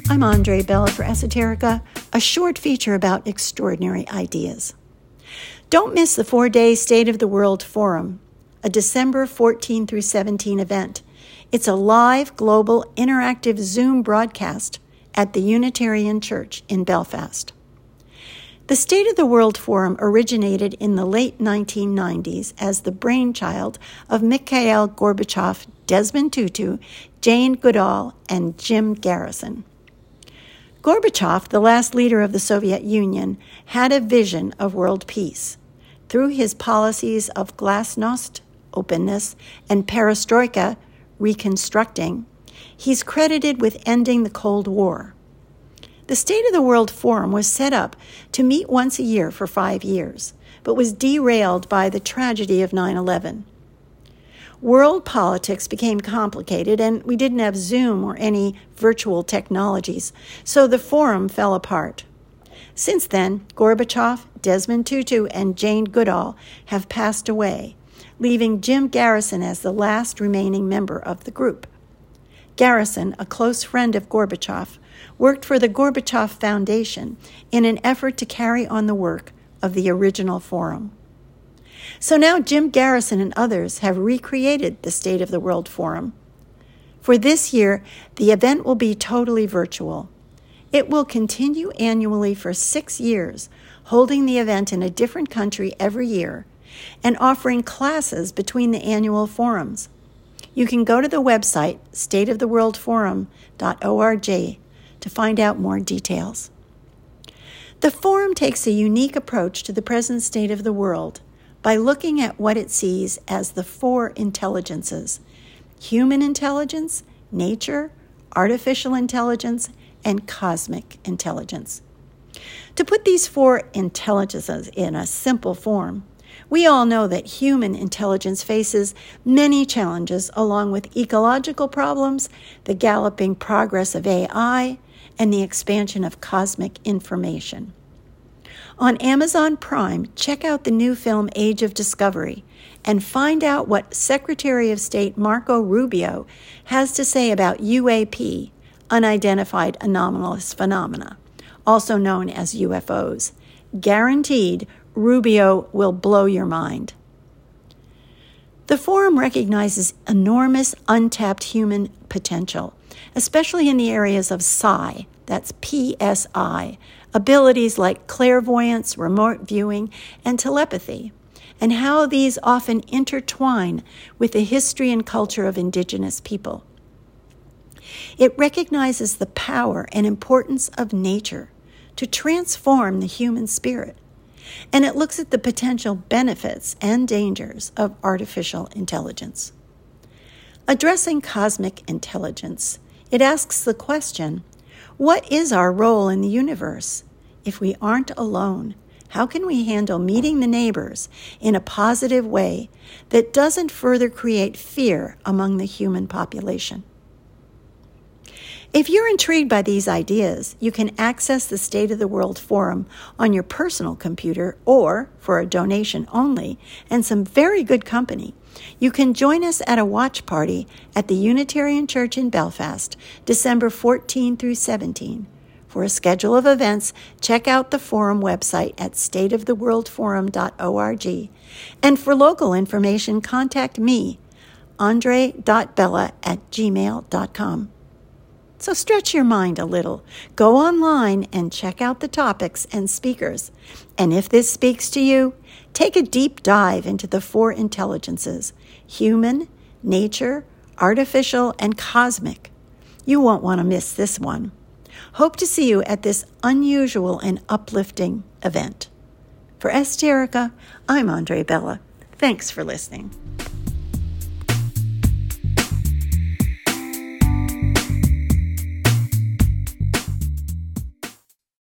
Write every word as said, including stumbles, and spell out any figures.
I'm Andre Bella for Esoterica, a short feature about extraordinary ideas. Don't miss the four-day State of the World Forum, a December fourteenth through seventeenth event. It's a live, global, interactive Zoom broadcast at the Unitarian Church in Belfast. The State of the World Forum originated in the late nineteen nineties as the brainchild of Mikhail Gorbachev, Desmond Tutu, Jane Goodall, and Jim Garrison. Gorbachev, the last leader of the Soviet Union, had a vision of world peace. Through his policies of glasnost, openness, and perestroika, reconstructing, he's credited with ending the Cold War. The State of the World Forum was set up to meet once a year for five years, but was derailed by the tragedy of nine eleven. World politics became complicated, and we didn't have Zoom or any virtual technologies, so the forum fell apart. Since then, Gorbachev, Desmond Tutu, and Jane Goodall have passed away, leaving Jim Garrison as the last remaining member of the group. Garrison, a close friend of Gorbachev, worked for the Gorbachev Foundation in an effort to carry on the work of the original forum. So now Jim Garrison and others have recreated the State of the World Forum. For this year, the event will be totally virtual. It will continue annually for six years, holding the event in a different country every year and offering classes between the annual forums. You can go to the website state of the world forum dot org to find out more details. The forum takes a unique approach to the present state of the world by looking at what it sees as the four intelligences: human intelligence, nature, artificial intelligence, and cosmic intelligence. To put these four intelligences in a simple form, we all know that human intelligence faces many challenges along with ecological problems, the galloping progress of A I, and the expansion of cosmic information. On Amazon Prime, check out the new film Age of Discovery and find out what Secretary of State Marco Rubio has to say about U A P, Unidentified Anomalous Phenomena, also known as U F Os. Guaranteed, Rubio will blow your mind. The forum recognizes enormous untapped human potential, especially in the areas of psi, that's P S I, abilities like clairvoyance, remote viewing, and telepathy, and how these often intertwine with the history and culture of indigenous people. It recognizes the power and importance of nature to transform the human spirit, and it looks at the potential benefits and dangers of artificial intelligence. Addressing cosmic intelligence, it asks the question, what is our role in the universe? If we aren't alone, how can we handle meeting the neighbors in a positive way that doesn't further create fear among the human population? If you're intrigued by these ideas, you can access the State of the World Forum on your personal computer, or, for a donation only and some very good company, you can join us at a watch party at the Unitarian Church in Belfast, December fourteenth through seventeenth. For a schedule of events, check out the forum website at state of the world forum dot org. And for local information, contact me, andre dot bella at gmail dot com. So stretch your mind a little. Go online and check out the topics and speakers. And if this speaks to you, take a deep dive into the four intelligences: human, nature, artificial, and cosmic. You won't want to miss this one. Hope to see you at this unusual and uplifting event. For Esoterica, I'm Andre Bella. Thanks for listening.